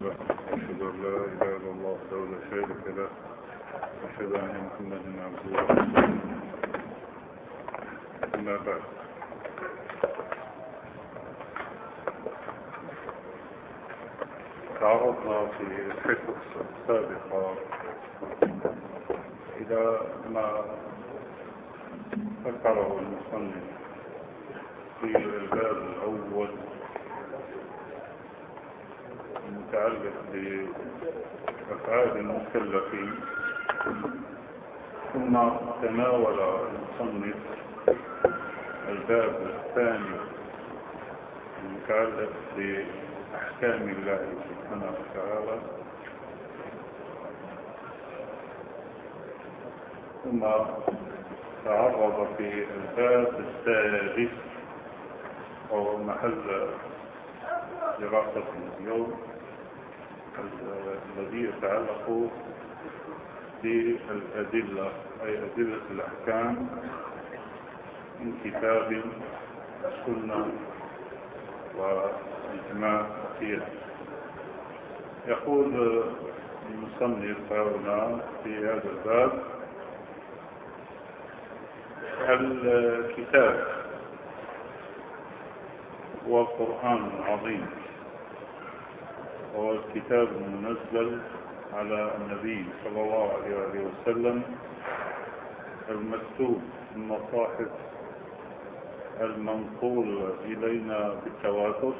أشهد أن لا إله إلا الله وحده لا شريك له وأشهد أن محمدا عبده ورسوله. أما بعد، تعرضنا في الحصص السابقة إلى ما ذكره المصنف في الباب الأول المتعلق بأفعال المكلفين، ثم تناول المصنف الباب الثاني المتعلق بأحكام الله سبحانه وتعالى، ثم تعرض في الباب الثالث وهو محل دراسة اليوم الذي يتعلق بالأدلة، أي أدلة الأحكام من كتاب السنة وإجماع وقياس. يقول المصنف هنا في هذا الباب: الكتاب هو القرآن العظيم، وهو الكتاب المنزل على النبي صلى الله عليه وسلم، المكتوب في المصاحف، المنقول إلينا بالتواتر،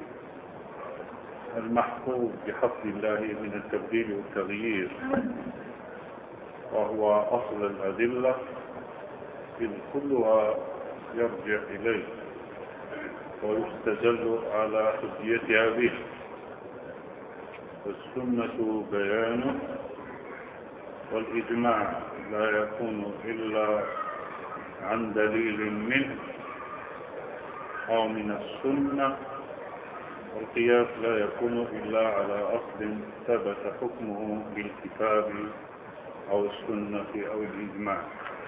المحفوظ بحفظ الله من التبديل والتغيير، وهو أصل الأدلة إذ كلها يرجع إليه ويستدل على حجيتها به. والسنة بيانه، والإجماع لا يكون إلا عن دليل منه أو من السنة، والقياس لا يكون إلا على أصل ثبت حكمه بالكتاب أو السنة أو الإجماع.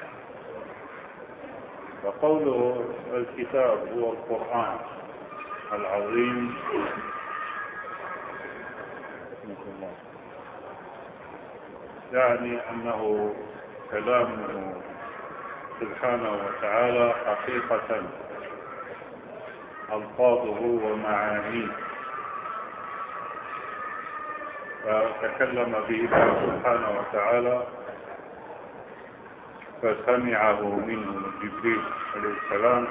وقوله الكتاب هو القرآن العظيم يعني أنه كلامه سبحانه وتعالى حقيقة، ألفاظه ومعانيه، فتكلم به سبحانه وتعالى فسمعه منه جبريل عليه السلام،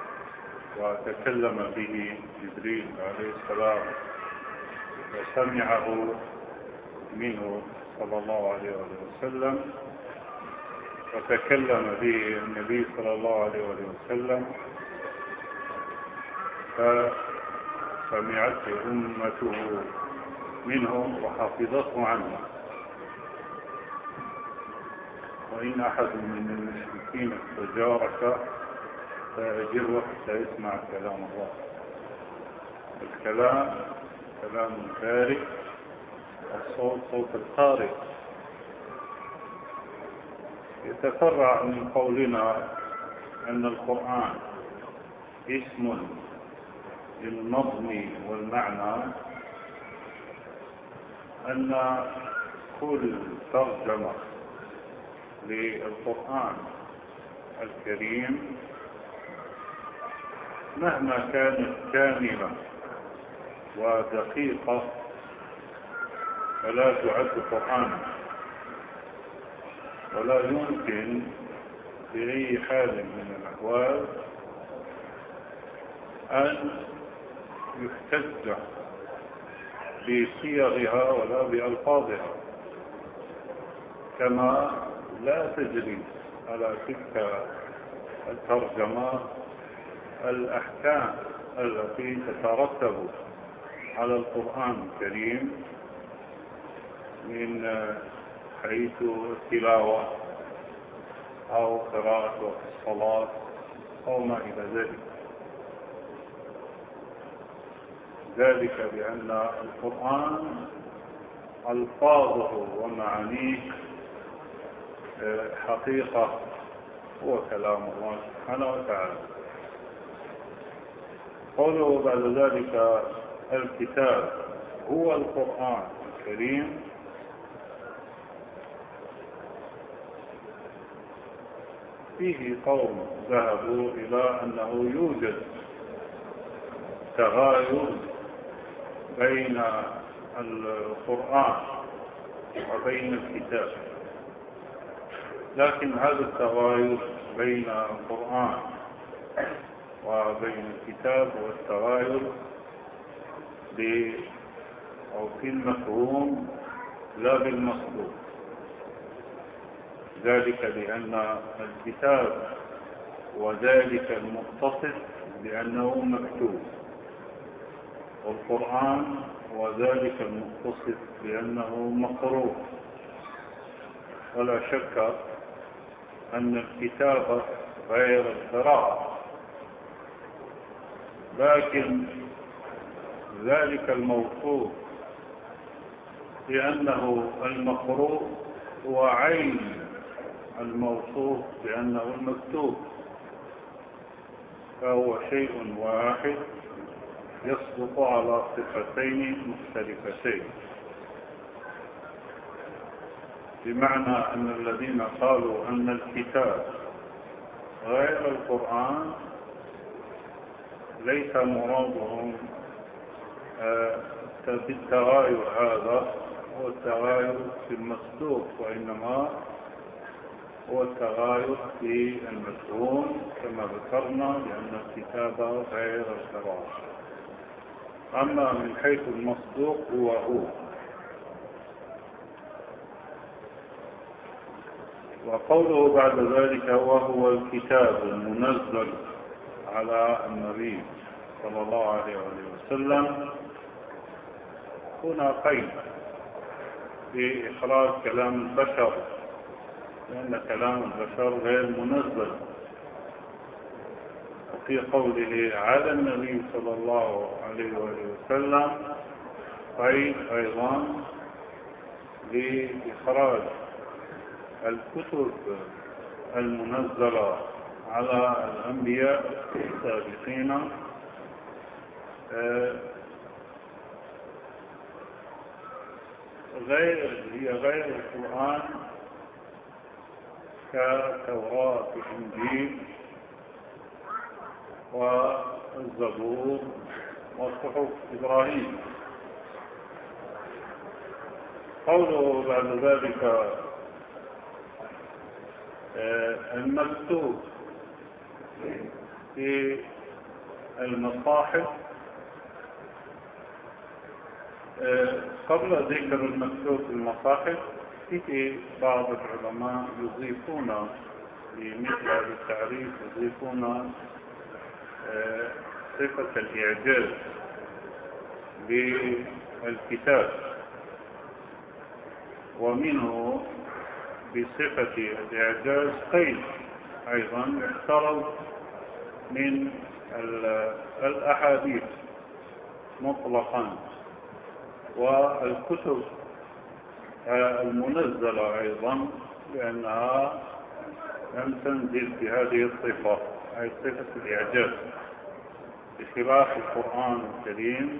وتكلم به جبريل عليه السلام وسمعه منه صلى الله عليه وسلم، وتكلم به النبي صلى الله عليه وسلم فسمعته أمته منه وحفظته عنه. وإن أحد من المشركين استجارك فأجره حتى يسمع كلام الله. الكلام كلام البارئ، والصوت صوت القارئ. يتفرع من قولنا أن القرآن اسم للنظم والمعنى أن كل ترجمة للقرآن الكريم مهما كانت كاملة ودقيقة فلا تعد قرآنا، ولا يمكن بأي حال من الأحوال أن يحتج بصيغها ولا بألفاظها، كما لا تجري على تلك الترجمات الأحكام التي تترتب على القرآن الكريم من حيث التلاوة أو قراءة الصلاة أو ما إلى ذلك. ذلك بأن القرآن ألفاظه ومعانيه حقيقة هو كلام الله سبحانه وتعالى. قوله بعد ذلك الكتاب هو القرآن الكريم فيه قوم ذهبوا إلى أنه يوجد تغاير بين القرآن وبين الكتاب، لكن هذا التغاير بين القرآن وبين الكتاب هو التغاير في المفهوم لا بالمصدر، ذلك لأن الكتاب وذلك المتصف بأنه مكتوب، والقرآن وذلك المتصف بأنه مقروء. ولا شك أن الكتاب غير القراءة، لكن ذلك الموصوف بأنه المقروء هو عين الموصوف بأنه المكتوب، فهو شيء واحد يصدق على صفتين مختلفتين، بمعنى أن الذين قالوا أن الكتاب غير القرآن ليس مرادهم بالتغاير هذا هو التغاير في المصدوق، وإنما هو التغاير في المفهوم كما ذكرنا، لأن الكتاب غير القراءة. أما من حيث المصدوق هو وقوله بعد ذلك وهو الكتاب المنزل على النبي صلى الله عليه وسلم، هنا قيد بإخراج كلام البشر، لأن كلام البشر غير منزل. وفي قوله على النبي صلى الله عليه وسلم قيد أيضا لإخراج الكتب المنزلة على الأنبياء السابقين هي غير القرآن كالتوراة والإنجيل والزبور وصحف إبراهيم. قوله بعد ذلك المكتوب في المصاحف، قبل ذكر المكتوب في المصاحف في بعض العلماء يضيفون لمثل هذا التعريف يضيفون صفة الإعجاز بالكتاب، ومنه بصفة الإعجاز قيد أيضا يفترض من الأحاديث مطلقا، والكتب المنزلة أيضا لأنها لم تنزل بهذه الصفة أي صفة الإعجاز، بخلاف القرآن الكريم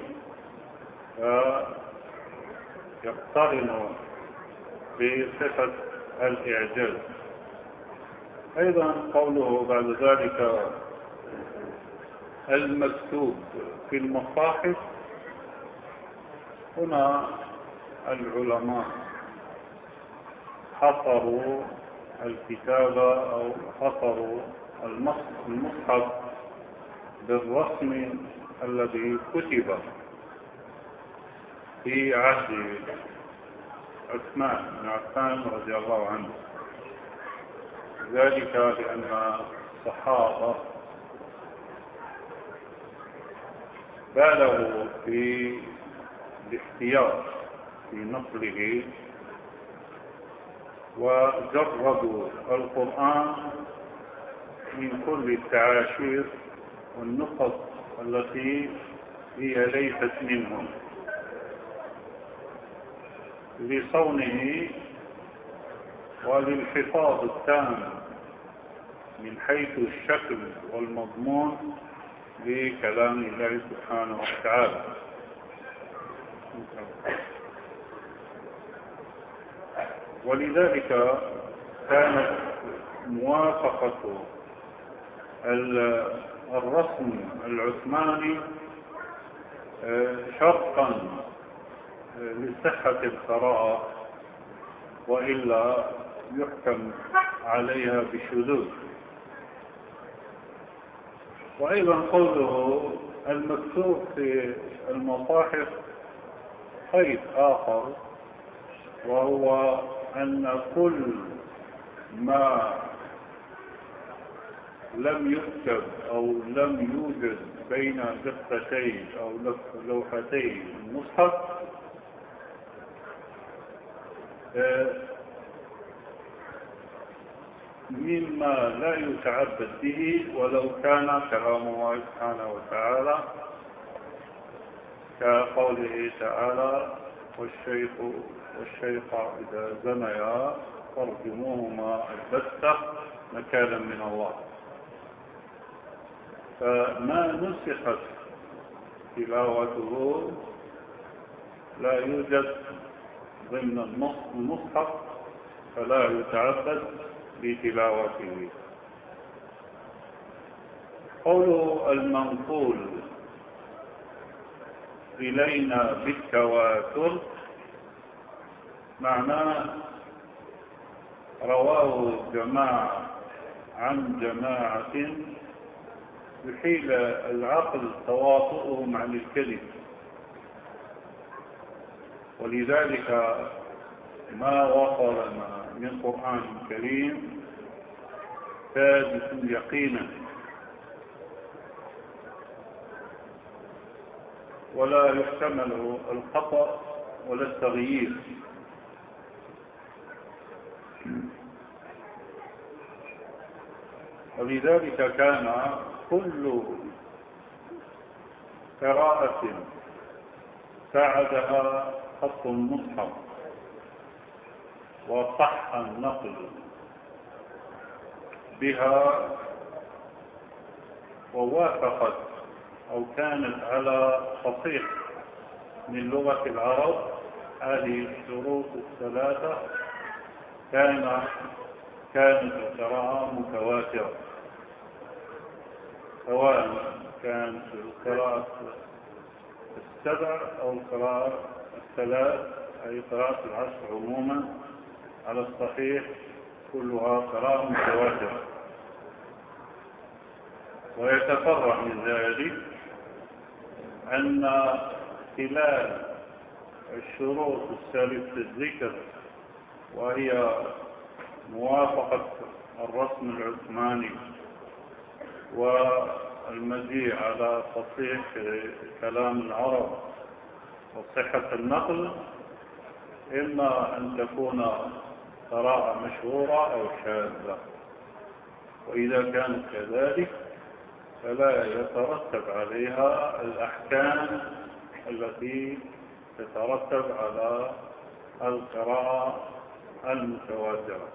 يقترن بصفة الإعجاز. أيضا قوله بعد ذلك المكتوب في المصاحف، هنا العلماء حصروا الكتاب أو حصروا المصحف بالرسم الذي كتب في عهد عثمان بن عفان رضي الله عنه، ذلك لأن الصحابة بالغوا في الاحتياط في نقله وجردوا القرآن من كل التعاشير والنقط التي هي ليست منهم، لصونه وللحفاظ التام من حيث الشكل والمضمون لكلام الله سبحانه وتعالى. ولذلك كانت موافقة الرسم العثماني شرطا لصحة القراءة، وإلا يحكم عليها بالشذوذ. وأيضا قوله المكتوب في المصاحف قيد آخر، وهو أن كل ما لم يكتب أو لم يوجد بين دفتين أو لوحتين المصحف مما لا يتعبد به ولو كان كلام الله سبحانه وتعالى، كقوله تعالى والشيخ إذا زنيا فارجموهما البتة نكالا من الله. فما نسخت تلاوته لا يوجد ضمن المصحف، فلا يتعبد بتلاوته. قوله المنقول إلينا بالتواتر معناه رواه جماعة عن جماعة يحيل العقل تواطؤهم عن الكذب، ولذلك ما وصلنا من قرآن كريم ثابت يقينا، ولا يحتمل الخطأ ولا التغيير. ولذلك كان كل قراءة ساعدها خط المصحف وصح النقل بها ووافقت أو كانت على فصيح من لغة العرب هذه الشروط الثلاثة، كانت القراءة متواترة، سواء كانت القراءة السبع أو القراءة الثلاث، أي قراءة العشر عموما على الصحيح كلها قراءة متواترة. ويتفرع من ذلك أن خلال الشروط الثالثة الذكر، وهي موافقة الرسم العثماني والمجيء على تصحيح كلام العرب وصحة النقل، إما أن تكون قراءة مشهورة أو شاذة، وإذا كانت كذلك فلا يترتب عليها الأحكام التي تترتب على القراءة المتواترة.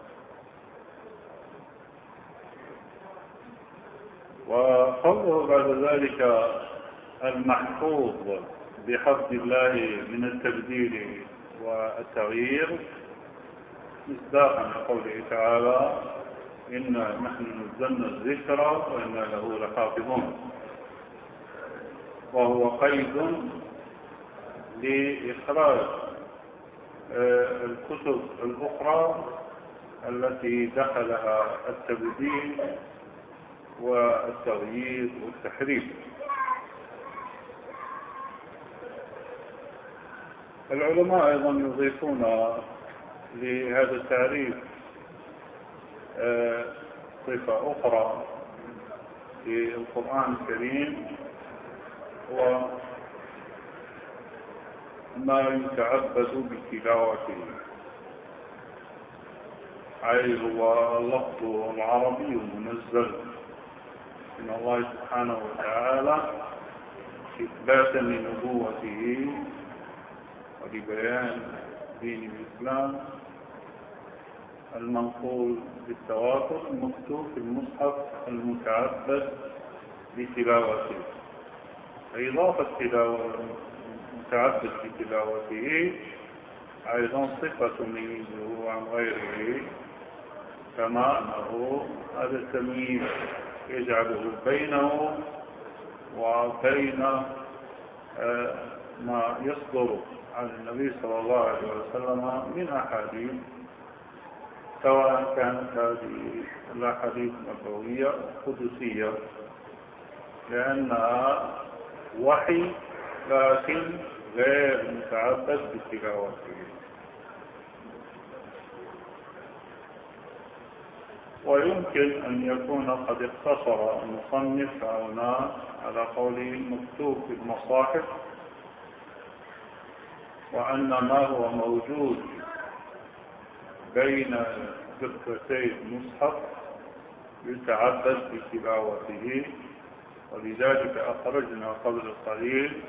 وقوله بعد ذلك المحفوظ بحفظ الله من التبديل والتغيير مصداقا لقوله تعالى إنا نحن نزلنا الذكر وإنا له لحافظون، وهو قيد لإخراج الكتب الأخرى التي دخلها التبديل والتغيير والتحريف. العلماء أيضا يضيفون لهذا التعريف صفة أخرى في القرآن الكريم، وما يتعبد بتلاوته، أي هو اللفظ العربي المنزل من الله سبحانه وتعالى إثباتا لنبوته ولبيان دين الإسلام، المنقول بالتواتر المكتوب في المصحف المتعبد بتلاوته. إضافة المتعبد بتلاوته أيضا صفة تميزه عن غيره، كما أنه هذا التمييز يجعله بينه وبين ما يصدر عن النبي صلى الله عليه وسلم من أحاديث، سواء كانت هذه الأحاديث نبوية قدسية، لأنها وحي لكن غير متعبد بتلاوته. ويمكن أن يكون قد اقتصر المصنف هنا على قول مكتوب في المصاحف، وأن ما هو موجود بين دفتي المصحف يتعبد بتلاوته، ولذلك أخرجنا قبل قليل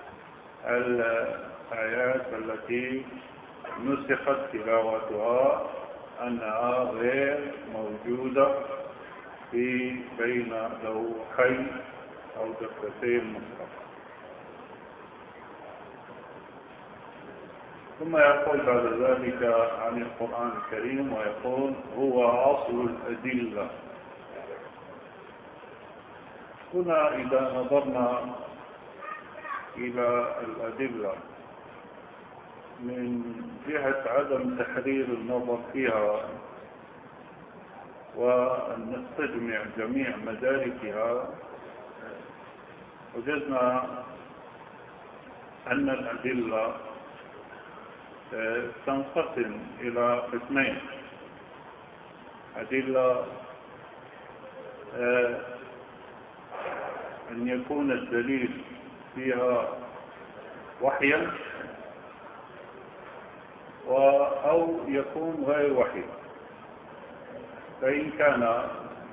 الآيات التي نسخت تلاوتها أنها غير موجودة في بين لوحي أو دفتي المصحف. ثم يقول بعد ذلك عن القرآن الكريم ويقول هو أصل الأدلة. هنا إذا نظرنا إلى الأدلة من جهة عدم تحرير النظر فيها وأن نستجمع جميع مداركها، وجدنا أن الأدلة تنقسم إلى قسمين: أدلة أن يكون الدليل فيها وحيا، أو يكون غير وحي. فإن كان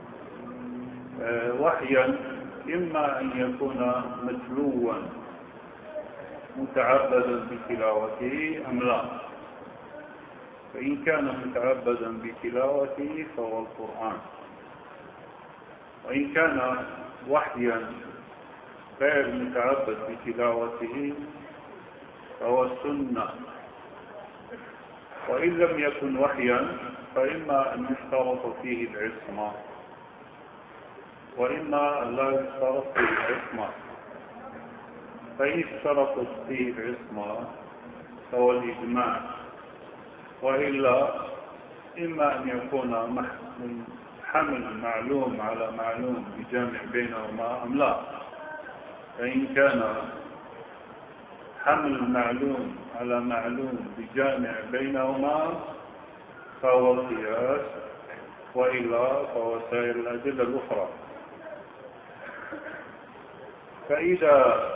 وحيا إما أن يكون متلوا متعبدا بتلاوته أم لا. فإن كان متعبدا بتلاوته فهو القرآن، وإن كان وحيا غير متعبد بتلاوته فهو السنة. وإن لم يكن وحيا فإما أن يشترط فيه العصمة وإما أن لا يشترط فيه العصمة. فإن اشترطت فيه العصمة فهو الإجماع، وإلا إما أن يكون من حمل معلوم على معلوم بجامع بينهما أم لا. فإن كان حمل معلوم على معلوم بجامع بينهما فهو القياس، وإلا فهو سائر الأدلة الأخرى. فإذا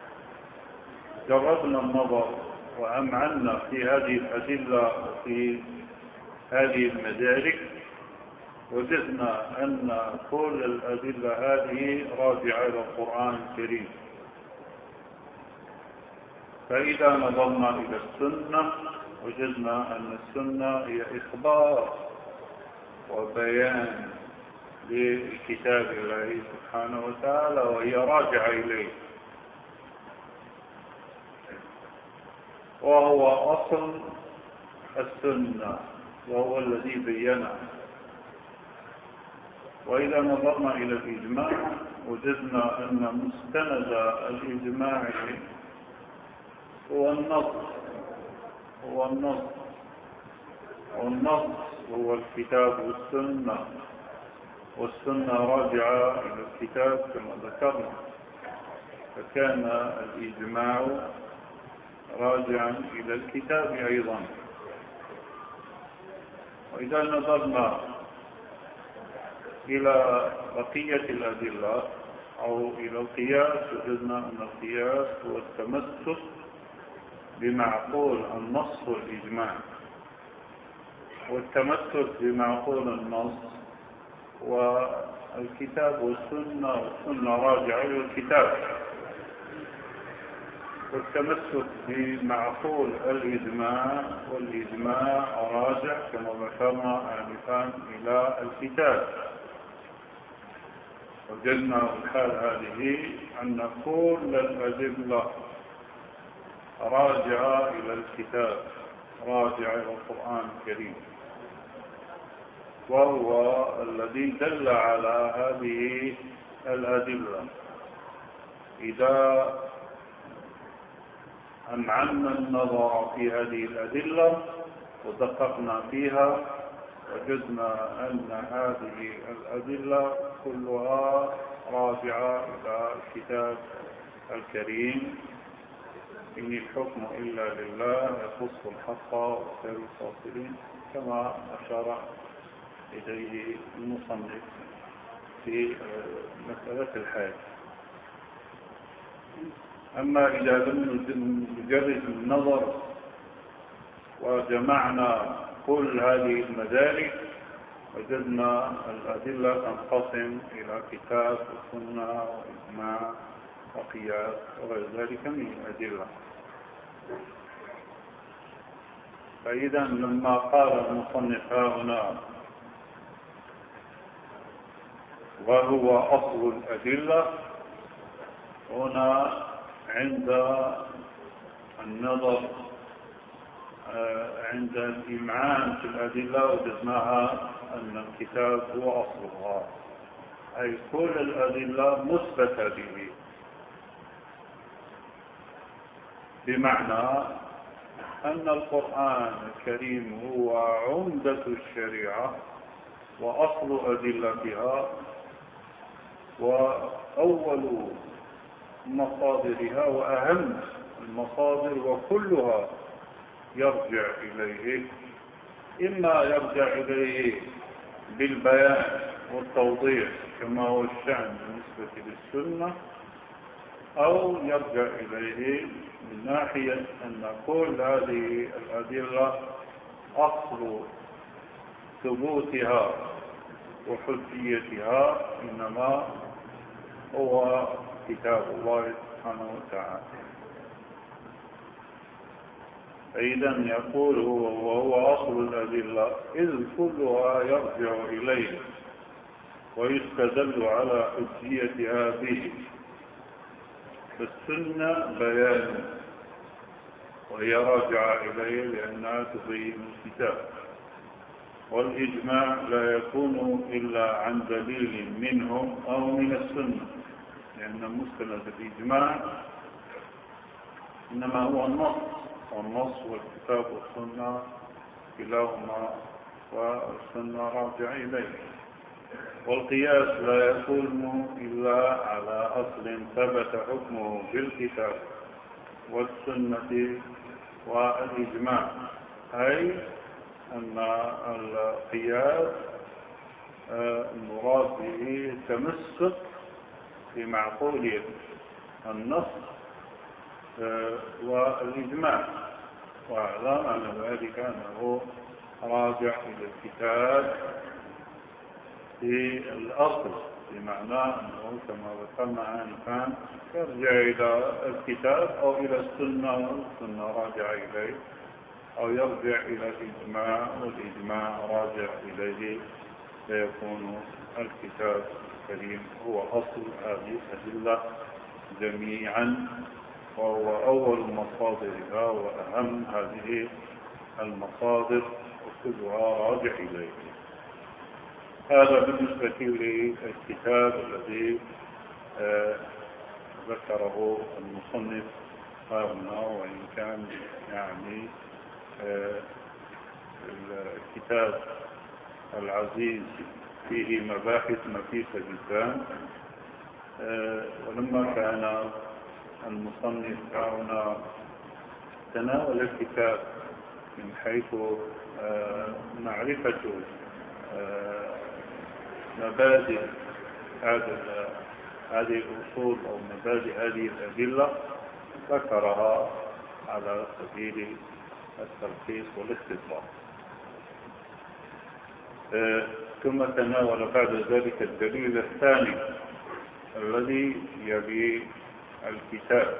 جربنا النظر وأمعنا في هذه الأدلة وفي هذه المدارك، وجدنا أن كل الأدلة هذه راجعة إلى القرآن الكريم. فإذا نظرنا إلى السنة وجدنا أن السنة هي إخبار وبيان لكتاب الله سبحانه وتعالى، وهي راجعة إليه، وهو أصل السنة وهو الذي بينه. وإذا نظرنا إلى الإجماع وجدنا أن مستند الإجماع هو النص، والنص هو الكتاب والسنة، والسنة راجعة إلى الكتاب كما ذكرنا. فكان الإجماع راجعا إلى الكتاب أيضا. وإذا نظرنا إلى بقية الأدلة أو إلى القياس وجدنا أن القياس هو التمسك بمعقول النص والإجماع، والتمسك بمعقول النص والكتاب والسنة راجعة إلى الكتاب، والتمسك بمعقول الإجماع والإجماع راجع كما ذكرنا آنفا إلى الكتاب. وجدنا الحال هذه أن كل الأدلة راجع إلى الكتاب، راجع إلى القرآن الكريم، وهو الذي دل على هذه الأدلة. إذا أمعنا النظر في هذه الأدلة ودققنا فيها وجدنا أن هذه الأدلة كلها راجعة إلى الكتاب الكريم. إن الحكم إلا لله يخص الحق وخير الفاصلين، كما أشار إليه المصنف في مسألة الحاج. أما إذا لم نجرد النظر وجمعنا كل هذه المدارك وجدنا الأدلة تنقسم إلى كتاب وسنة وإجماع وقياس وغير ذلك من الأدلة. فإذا لما قال المصنف هنا وهو أصل الأدلة، هنا عند النظر عند الإمعان في الأدلة وجدناها أن الكتاب هو أصلها، أي كل الأدلة مثبتة به، بمعنى أن القرآن الكريم هو عمدة الشريعة وأصل أدلتها وأول مصادرها وأهم المصادر، وكلها يرجع إليه، إما يرجع إليه بالبيان والتوضيح كما هو الشأن بالنسبة للسنة، أو يرجع إليه من ناحية أن كل هذه الأدلة أصل ثبوتها وحجيتها إنما هو كتاب الله سبحانه وتعالى. فإذا يقول وهو أصل الأدلة إذ كلها يرجع إليه ويستدل على حجيتها به. فالسنة بيان وهي راجعة إليه لأنها تبين الكتاب، والإجماع لا يكون إلا عن دليل منهم أو من السنة، لأن مستند الإجماع إنما هو النص، والنص والكتاب والسنة كلاهما والسنة راجع إليه. والقياس لا يكون إلا على أصل ثبت حكمه بالكتاب والسنة والإجماع، أي أن القياس المراد به تمسك بمعقول النص والإجماع، واعلم أن ذلك أنه راجع إلى الكتاب في الأصل، بمعنى أنه كما ذكرنا آنفا يرجع إلى الكتاب أو إلى السنة والسنة راجع إليه، أو يرجع إلى الإجماع والإجماع راجع إليه، فيكون الكتاب الكريم هو أصل هذه الأدلة جميعا، وهو أول مصادرها وأهم هذه المصادر وكلها راجع إليه. هذا بالنسبة للكتاب الذي ذكره المصنف هنا، وإن كان يعني الكتاب العزيز فيه مباحث نفيسة جدا. ولما كان المصنف هنا تناول الكتاب من حيث معرفة مبادئ هذه الأصول أو مبادئ هذه الأدلة، ذكرها على سبيل التلخيص والاختصار. ثم تناول بعد ذلك الدليل الثاني الذي يلي الكتاب،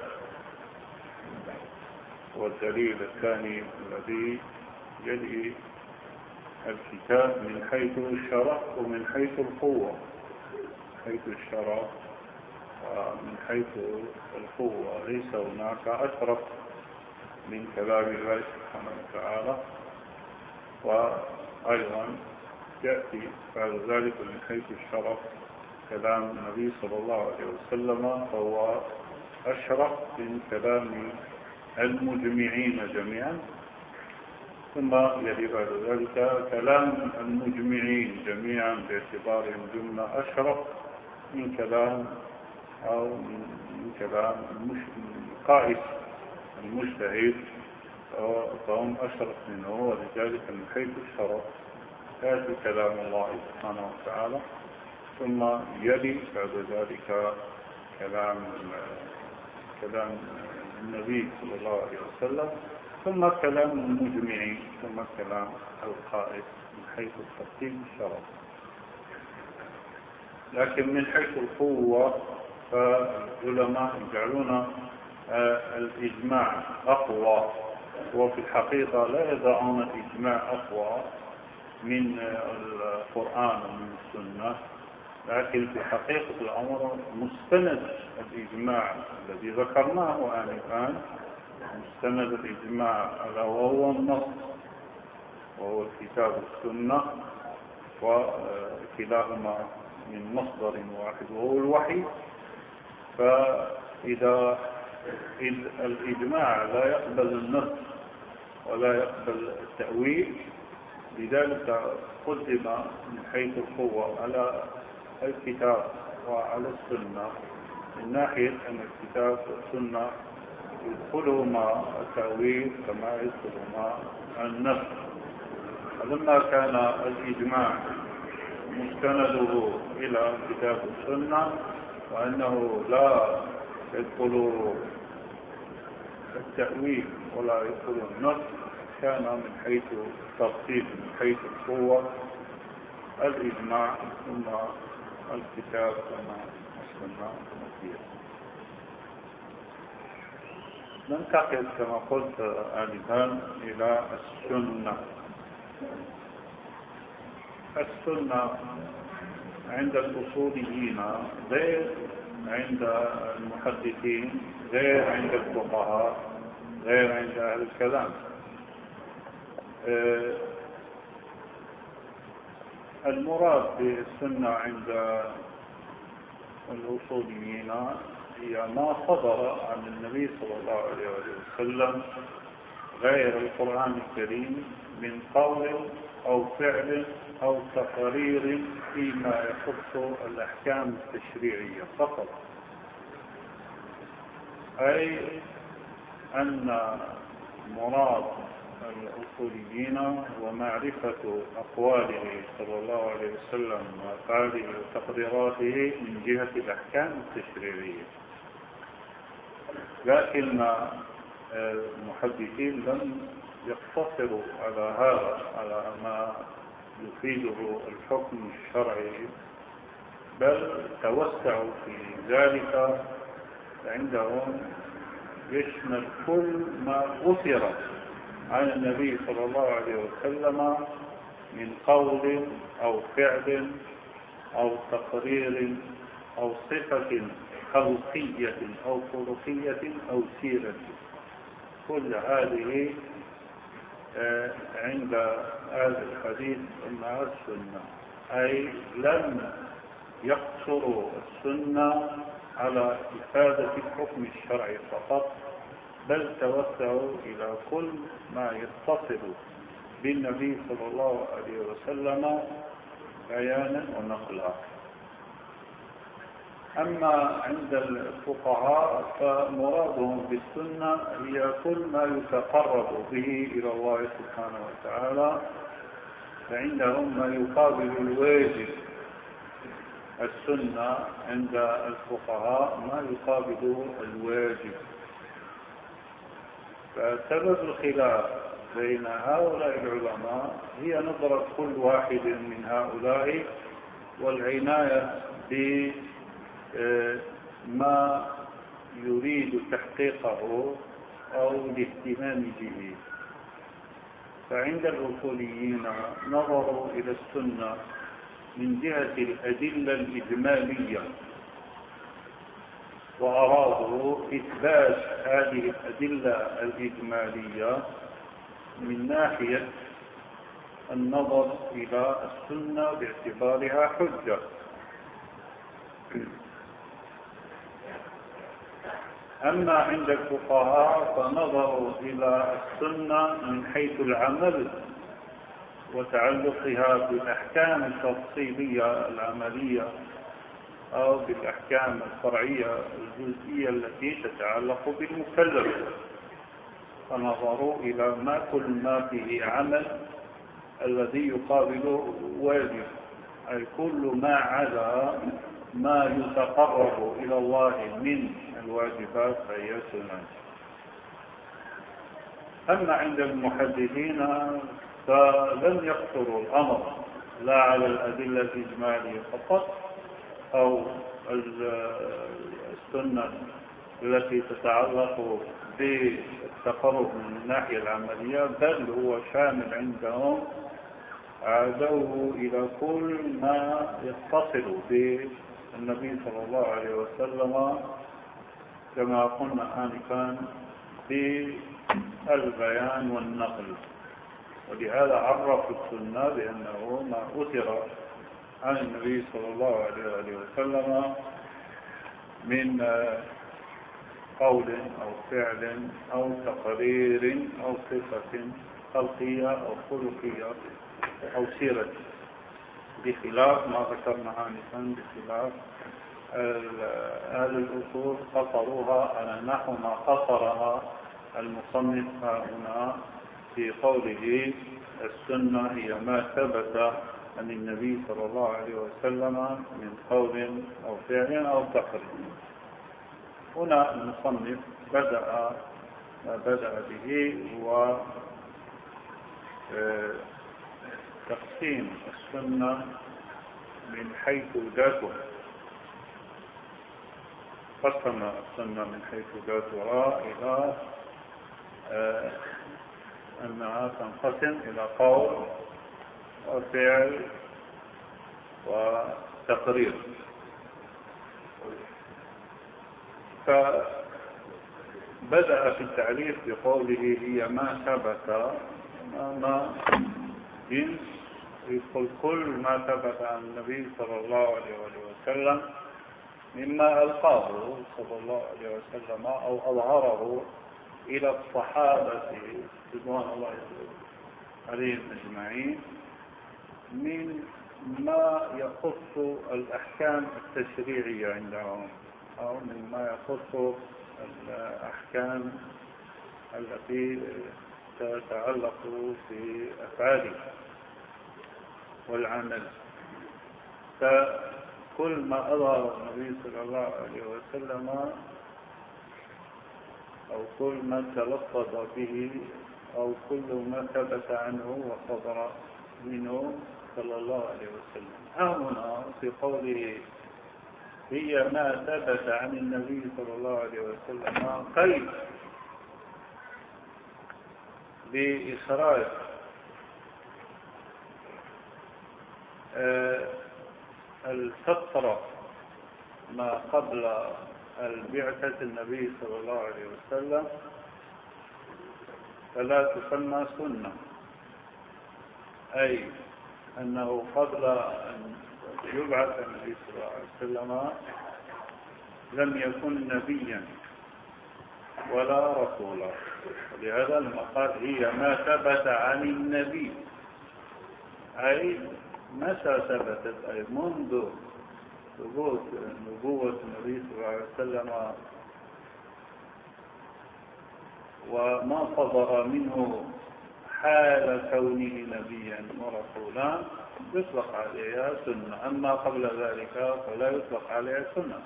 والدليل الثاني الذي يلي الكتاب من حيث الشرع ومن حيث القوة، حيث الشرع ومن حيث القوة ليس هناك أشرف من كلام الله سبحانه وتعالى. وأيضا يأتي بعد ذلك من حيث الشرف كلام النبي صلى الله عليه وسلم، فهو أشرف من كلام المجمعين جميعا. ثم يلي بعد ذلك كلام المجمعين جميعا باعتبارهم جملة أشرف من كلام أو من كلام القائس المجتهد، فهم أشرف منه. ولذلك من حيث الشرف يأتي كلام الله سبحانه وتعالى، ثم يلي بعد ذلك كلام النبي صلى الله عليه وسلم، ثم كلام المجمعين، ثم كلام القائد من حيث الترتيب الشرف. لكن من حيث القوة فالعلماء يجعلون الإجماع أقوى، وفي الحقيقة لا يضعون الإجماع أقوى من القرآن ومن السنة، لكن في حقيقة الأمر مستند الإجماع الذي ذكرناه آنفا، مستند الإجماع وهو النص وهو الكتاب والسنة، وكلاهما من مصدر واحد وهو الوحي. فإذا الإجماع لا يقبل النص ولا يقبل التأويل، لذلك قدم من حيث القوة على الكتاب وعلى السنة، من ناحية أن الكتاب والسنة يدخلهما التأويل كما يدخلهما النص. فلما كان الإجماع مستنده إلى الكتاب والسنة وأنه لا يدخل التأويل ولا يدخل النص، كان من حيث الترتيب من حيث القوة الإجماع ثم الكتاب ثم السنة المسيح. ننتقل كما قلت آنفا إلى السنة. السنة عند الأصوليين غير عند المحدثين، غير عند الفقهاء، غير عند أهل الكلام. المراد بالسنة عند الأصوليين هي ما صدر عن النبي صلى الله عليه وسلم غير القرآن الكريم من قول أو فعل أو تقرير فيما يخص الأحكام التشريعية فقط. أي أن مراد الأصوليين ومعرفة أقواله صلى الله عليه وسلم وأفعاله وتقريراته من جهة الأحكام التشريعية. لكن المحدثين لم يقتصروا على هذا، على ما يفيده الحكم الشرعي، بل توسعوا في ذلك. عندهم يشمل كل ما أثر عن النبي صلى الله عليه وسلم من قول أو فعل أو تقرير أو صفة خلقية أو خلقية أو سيرة. كل هذه عند هذا الحديث مع السنة، أي لم يقصروا السنة على إفادة الحكم الشرعي فقط، بل توسعوا إلى كل ما يتصل بالنبي صلى الله عليه وسلم بيانا ونقلا. أما عند الفقهاء فمرادهم بالسنة هي كل ما يتقرب به إلى الله سبحانه وتعالى، فعندهم ما يقابل الواجب. السنة عند الفقهاء ما يقابل الواجب. فسبب الخلاف بين هؤلاء العلماء هي نظرة كل واحد من هؤلاء والعناية بما يريد تحقيقه أو الاهتمام به. فعند الأصوليين نظروا إلى السنة من جهة الأدلة الإجمالية وأرادوا إثبات هذه الأدلة الإجمالية من ناحية النظر إلى السنة باعتبارها حجة. أما عند الفقهاء فنظروا إلى السنة من حيث العمل وتعلقها بالأحكام التفصيلية العملية أو بالأحكام الفرعية الجزئية التي تتعلق بالمكلف، فنظروا إلى ما كل ما فيه عمل الذي يقابله واجب، أي كل ما عدا ما يتقرب إلى الله من الواجبات فهي سنن. أما عند المحدثين فلم يقصروا الأمر لا على الأدلة الإجمالية فقط أو السنة التي تتعلق بالتقرب من الناحية العملية، بل هو شامل عندهم، عادوه إلى كل ما يتصل بالنبي صلى الله عليه وسلم كما قلنا آنفا بالبيان والنقل. ولهذا عرفوا السنة بأنه ما أثر عن النبي صلى الله عليه وسلم من قول أو فعل أو تقرير أو صفة خلقية أو خلقية أو سيرة، بخلاف ما ذكرنا آنفا، بخلاف أهل الأصول قصروها على نحو ما قصرها المصنف هنا في قوله السنة هي ما ثبت عن النبي صلى الله عليه وسلم من قول أو فعل أو تقرير. هنا المصنف بدأ به هو تقسيم السنة من حيث ذاتها. قسم السنة من حيث ذاتها إلى أنها تنقسم إلى قول وفعل وتقرير. فبدأ في التعريف بقوله هي ما ثبت، ما جنس يدخل كل ما ثبت عن النبي صلى الله عليه وسلم مما ألقاه صلى الله عليه وسلم أو أظهره إلى الصحابة رضوان الله عليهم أجمعين من ما يخص الأحكام التشريعية عندهم، أو مما يخص الأحكام التي تتعلق بأفعاله والعمل. فكل ما أظهر النبي صلى الله عليه وسلم أو كل ما تلفظ به أو كل ما ثبت عنه وصدر منه صلى الله عليه وسلم. هنا في قوله هي ما ثبت عن النبي صلى الله عليه وسلم قيد بإخراج الفترة ما قبل البعثة النبي صلى الله عليه وسلم فلا تسمى سنة، أي أنه قبل أن يبعث النبي صلى الله عليه وسلم لم يكن نبيا ولا رسولا. ولهذا لما قال هي ما ثبت عن النبي، أي متى ثبتت، أي منذ ثبوت نبوة النبي صلى الله عليه وسلم وما صدر منه حال كونه نبيا ورسولا يطلق عليها سنة. أما قبل ذلك فلا يطلق عليها سنة.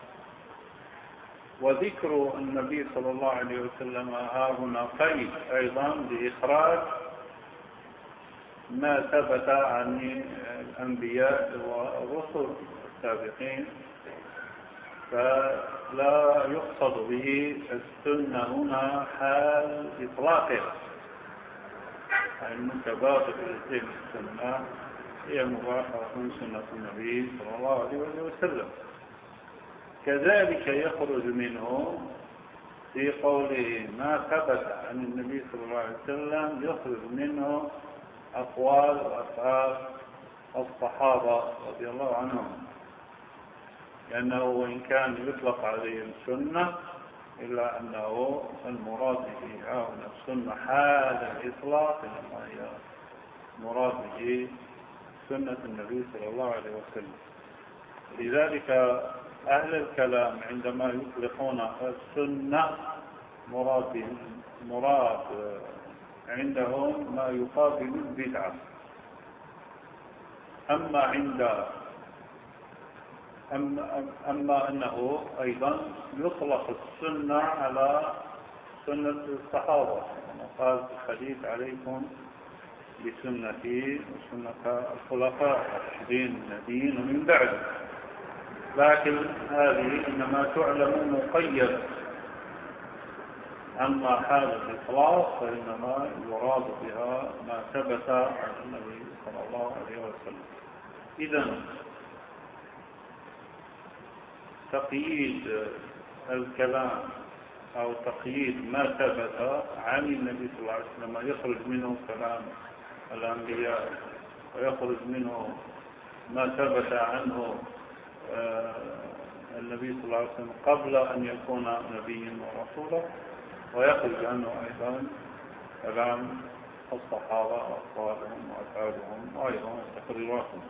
وذكر النبي صلى الله عليه وسلم ها هنا قيد أيضا بإخراج ما ثبت عن الأنبياء والرسل السابقين، فلا يقصد به السنة هنا حال إطلاقها، المتبادر إلى السنة هي مباشرة سنة النبي صلى الله عليه وسلم. كذلك يخرج منه في قوله ما ثبت عن النبي صلى الله عليه وسلم يخرج منه أقوال وأفعال الصحابة رضي الله عنهم، لأنه وإن كان يطلق عليه السنة إلا أنه المراد به هنا السنة حال الإطلاق، إنما هي مراد به سنة النبي صلى الله عليه وسلم. لذلك أهل الكلام عندما يطلقون السنة مراد عندهم ما يقابل البدعة. أما أنه أيضا يطلق السنة على سنة الصحابة، كما قال الحديث عليكم بسنتي وسنة الخلفاء الراشدين المهديين من بعد، لكن هذه إنما تعلم مقيد. أما حال الإطلاق فإنما يراد بها ما ثبت عن النبي صلى الله عليه وسلم. إذن تقييد الكلام أو تقييد ما ثبت عن النبي صلى الله عليه وسلم يخرج منه كلام الأنبياء ويخرج منه ما ثبت عنه النبي صلى الله عليه وسلم قبل أن يكون نبيا ورسولا، ويخرج عنه أيضا كلام الصحابة وأقوالهم وأفعالهم وأيضا تقريراتهم.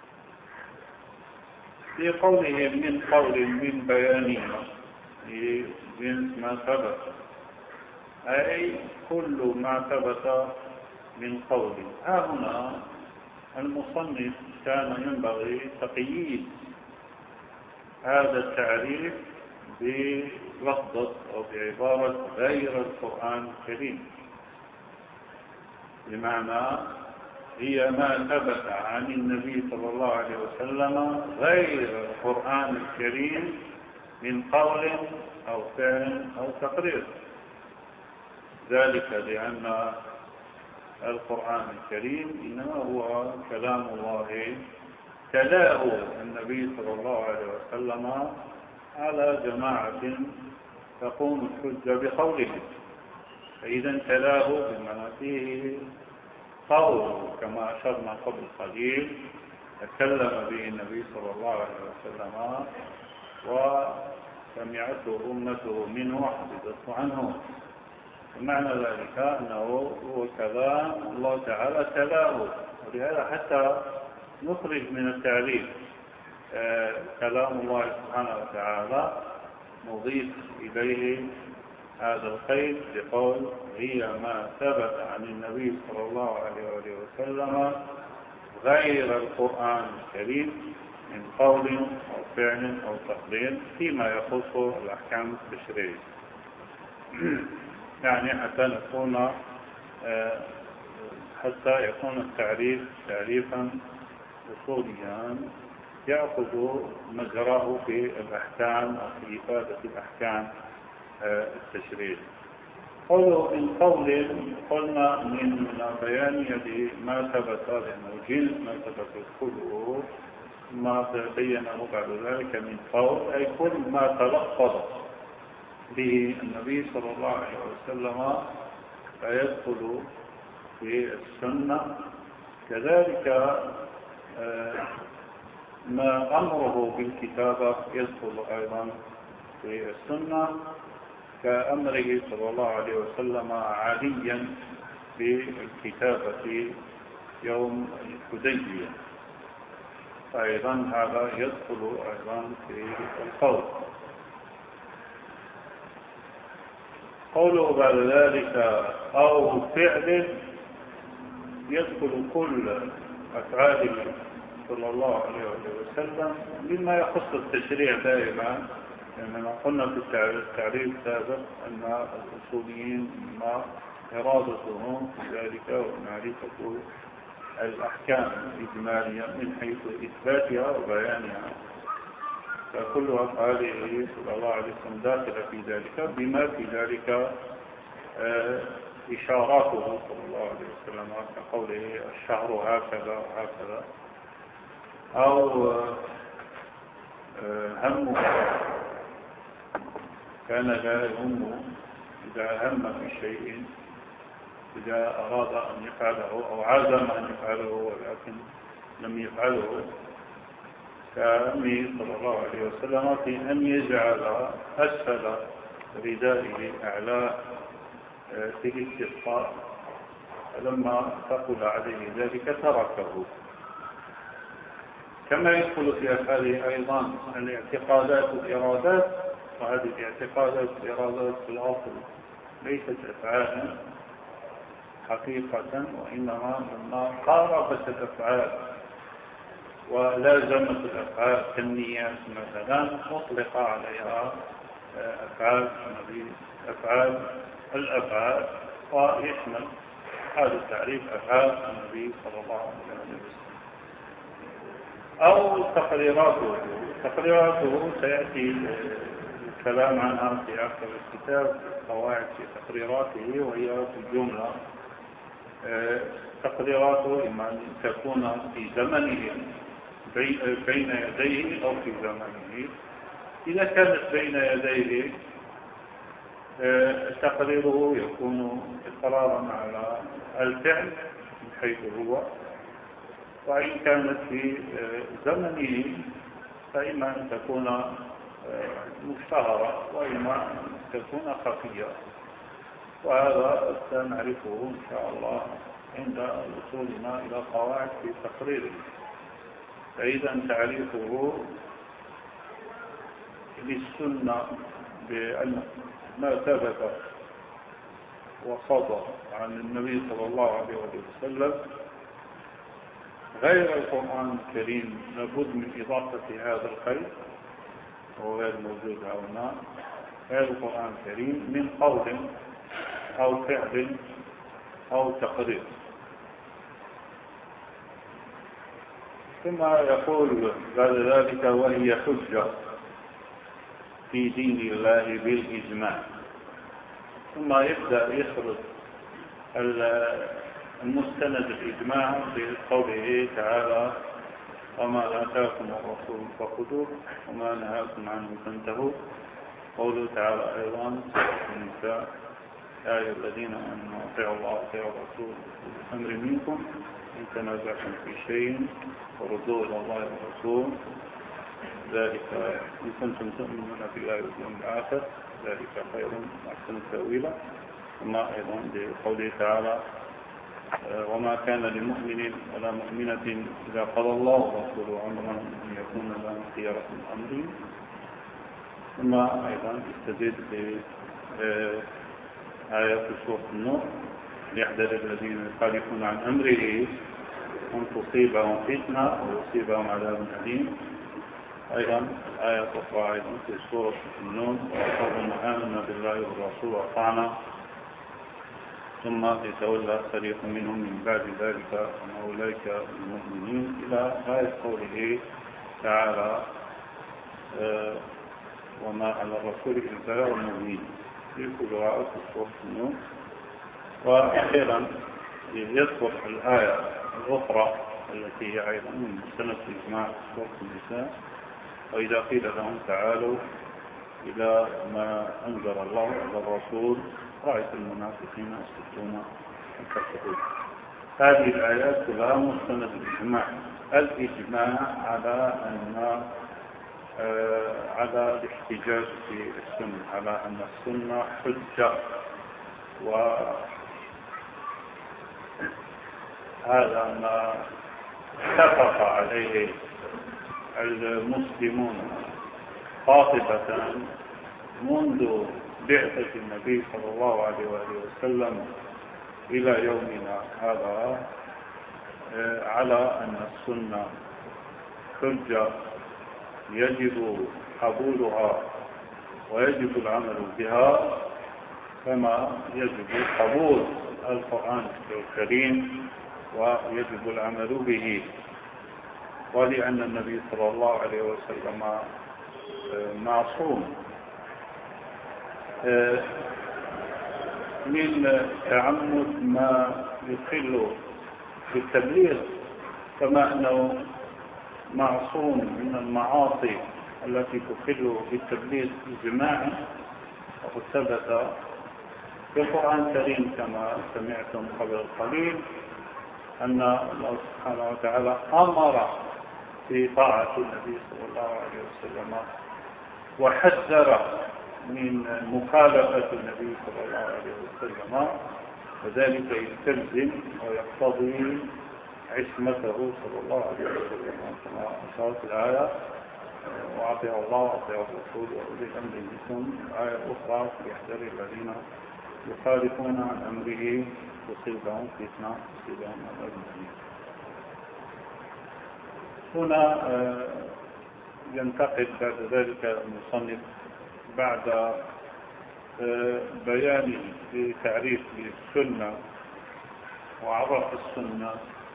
في قوله من قول من بيانه جنس ما ثبت، أي كل ما ثبت من قول. هنا المصنف كان ينبغي تقييد هذا التعريف بلفظة أو بعبارة غير القرآن الكريم، بمعنى هي ما ثبت عن النبي صلى الله عليه وسلم غير القرآن الكريم من قول أو فعل أو تقرير. ذلك لأن القرآن الكريم إنما هو كلام الله تلاه النبي صلى الله عليه وسلم على جماعة تقوم الحجة بقوله، فإذا تلاه بمعنى فيه قول، كما أشرنا قبل قليل تكلم به النبي صلى الله عليه وسلم وسمعته أمته منه وحفظته عنه. ومعنى ذلك أنه هو كلام الله تعالى تلاه، ولهذا حتى نخرج من التعريف كلام الله سبحانه وتعالى نضيف إليه هذا القيد بقول هي ما ثبت عن النبي صلى الله عليه وسلم غير القرآن الكريم من قول أو فعل أو تقرير فيما يخص الأحكام التشريعية. يعني حتى يكون التعريف تعريفا أصوليا يأخذ مجراه في الأحكام أو في إفادة الأحكام التشريعية. قوله من قول قلنا من بيان ما ثبت، لأنه جنس ما ثبت كله ما بينه بعد ذلك من قول، أي كل ما تلفظ به النبي صلى الله عليه وسلم فيدخل في السنة. كذلك ما أمره بالكتابة يدخل أيضا في السنة، كأمره صلى الله عليه وسلم عاليا بالكتابة يوم الحديبية، فأيضا هذا يدخل أيضا في القول. قوله بعد ذلك أو فعل يدخل كل أفعال صلى الله عليه وسلم مما يخص التشريع دائما، لأننا قلنا في التعريف السابق أن الأصوليين ما إرادتهم في ذلك ومعرفة الأحكام الإجمالية من حيث إثباتها وبيانها، فكل أفعاله صلى الله عليه وسلم داخل في ذلك، بما في ذلك إشاراته صلى الله عليه وسلم كقوله الشهر هكذا وهكذا، أو همه كان لا يهم إذا هم بشيء، إذا أراد أن يفعله أو عزم أن يفعله ولكن لم يفعله، كأمه صلى الله عليه وسلم في أن يجعل أسفل ردائه أعلى في الاستسقاء، فلما ثقل عليه ذلك تركه. كما يدخل في أفعاله أيضا الاعتقادات والإرادات، وهذه الاعتقادات والإرادات في الأصل ليست أفعالا حقيقة، وإنما لما قاربت الأفعال ولازمت الأفعال كالنيات مثلا أطلق عليها أفعال الأفعال، ويشمل هذا التعريف أفعال النبي صلى الله عليه وسلم. أو تقريراته سيأتي الكلام عنها في آخر الكتاب، قواعد في تقريراته، وهي في الجملة تقريراته إما أن تكون في زمنه بين يديه أو في زمنه. إذا كانت بين يديه تقريره يكون إقرارا على الفعل من حيث هو، وإن كانت في زمنه فإما أن تكون مشتهرة وإما أن تكون خفية، وهذا سنعرفه إن شاء الله عند وصولنا إلى قواعد في تقريره. فإذا تعريفه للسنة بأن ما ثبت وصدر عن النبي صلى الله عليه وسلم غير القرآن الكريم لابد من إضافة هذا الخير، وهو غير موجود هنا، غير القرآن الكريم من قول أو فعل أو تقرير. ثم يقول بعد ذلك: وهي حجة في دين الله بالإجماع. ثم يبدأ يسرد المستند الإجماع بقوله تعالى: وما آتاكم الرسول فخذوه وما نهاكم عنه فانتهوا. قوله تعالى أيضا في النساء: يا أيها الذين آمنوا أطيعوا الله وأطيعوا الرسول أمر منكم إن تنازعتم في شيء فردوه إلى الله والرسول، ذلك إن كنتم تؤمنون بالله واليوم الآخر ذلك خير وأحسن تأويلا. ثم أيضا بقوله تعالى: وما كان لمؤمن ولا مؤمنة إذا قضى الله ورسوله أمرا أن يكون لهم خيرة من أمرهم. ثم أيضا استدل بآيات سورة النور: ليحذر الذين يخالفون عن أمره أن تصيبهم فتنة ويصيبهم عذاب أليم. أيضا آية أخرى أيضا في سورة النور: وقالوا آمنا بالله والرسول وأطعنا ثم يتولى فريق منهم من بعد ذلك وما أولئك المؤمنين، إلى آية قوله تعالى: وما على الرسول إلا البلاغ المبين. في كلها في سورة النور. وأخيرا يذكر الآية الأخرى التي هي أيضا من سنة الإجماع في سورة النساء: وإذا قيل لهم تعالوا إلى ما أنزل الله على الرسول رأيت المنافقين يصدون الكفرون. هذه الآيات كلها مستند الإجماع على الاحتجاج في السنة، على أن السنة حجة. وهذا ما اتفق عليه المسلمون قاطبة منذ بعثة النبي صلى الله عليه وسلم إلى يومنا هذا، على أن السنة حجة يجب قبولها ويجب العمل بها، كما يجب قبول القرآن الكريم ويجب العمل به. ولأن النبي صلى الله عليه وسلم معصوم من تعمد ما يخل بالتبليغ، كما أنه معصوم من المعاصي التي تخل بالتبليغ إجماعا، وقد ثبت في القرآن الكريم كما سمعتم قبل قليل أن الله سبحانه وتعالى أمر في طاعة النبي صلى الله عليه وسلم وحذر من مخالفة النبي صلى الله عليه وسلم، وذلك يستلزم ويقتضي عصمته صلى الله عليه وسلم كما أشارت الآية: وأطيعوا الله وأطيعوا الرسول وأولي الأمر منكم. الآية الأخرى: يحذر الذين يخالفون عن أمره تصيبهم فتنة تصيبهم عذاب أليم. هنا ينتقل بعد ذلك المصنف بعد بيانه لتعريف السنة وعرف السنة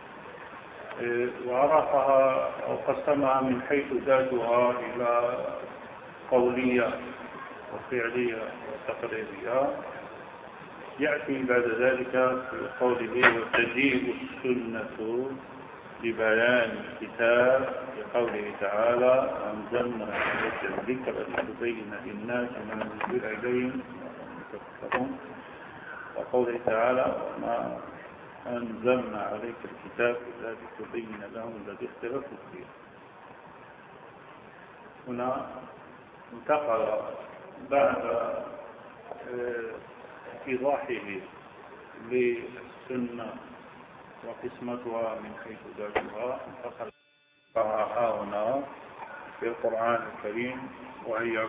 وعرفها أو قسمها من حيث ذاتها إلى قولية وفعلية وتقريرية. يأتي بعد ذلك في قوله: وتجيء السنة ببيان الكتاب، بقوله تعالى: أنزلنا إليك الذكر لتبين للناس ما نزل إليهم وتفكرون، وقوله تعالى: وما أنزلنا عليك الكتاب إلا لتبين لهم الذي اختلفوا فيه. هنا انتقل بعد إيضاحه للسنة وقسمتها من حيث ذاتها، انتقل هنا في القرآن الكريم وهي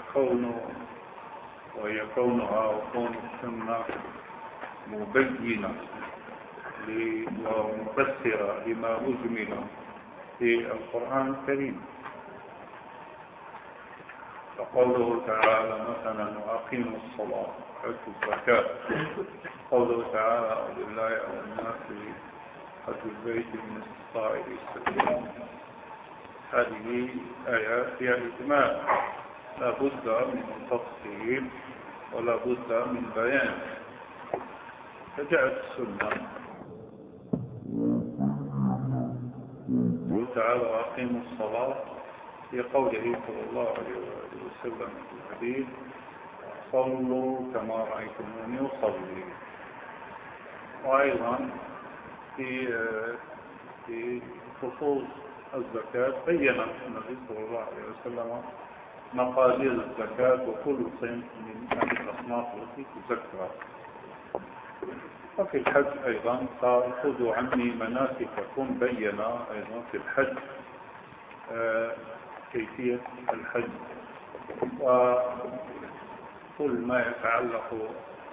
كونها وكون السنة مبينة ومفسرة لما أجمل في القرآن الكريم. فقوله تعالى مثلا: وأقيموا الصلاة وآتوا الزكاة. قوله تعالى: ولله على الناس حج البيت من استطاع إليه سبيلا. هذه آيات فيها إجمال، لا بد من تفصيل ولا بد من بيان. فجاءت السنة تعالى: وأقيموا الصلاة، في قوله صلى الله عليه وسلم في الحديث: صلوا كما رأيتموني أصلي. وأيضا في خصوص الزكاة بين النبي صلى الله عليه وسلم مقادير الزكاة وكل صنف من هذه الأصناف التي تزكى. وفي الحج أيضا قال: خذوا عني مناسككم. بين أيضا في الحج كيفية الحج وكل ما يتعلق